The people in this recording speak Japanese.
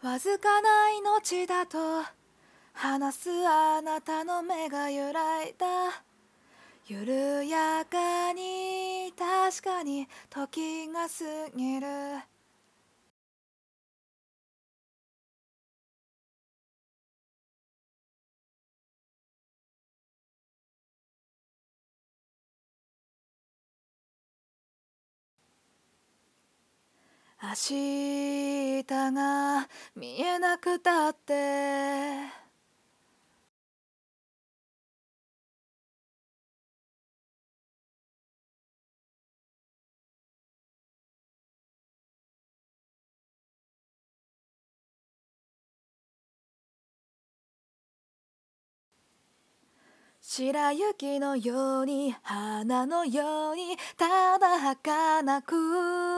わずかな命だと話すあなたの目が揺らいだ。緩やかに確かに時が過ぎる。明日が見えなくたって白雪のように花のようにただ儚く